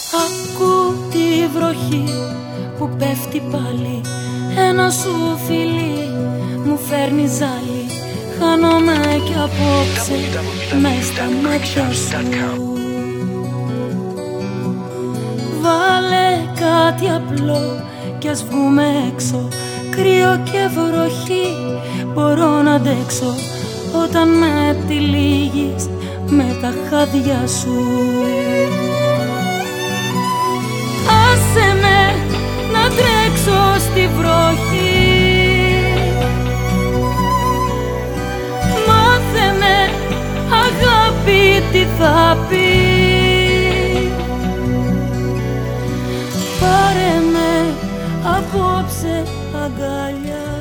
Ακού τη βροχή που πέφτει πάλι. Ένα σου φιλί μου φέρνει ζάλι. Χάνομαι κι απόψε μες στα μάτια σου. Βάλε κάτι απλό κι ας βγούμε έξω. Κρύο και βροχή μπορώ να αντέξω όταν με τυλίγεις με τα χάδια σου. Άσε με να τρέξω στη βροχή. Μάθε με αγάπη τι θα πει. Πάρε με απόψε αγκαλιά.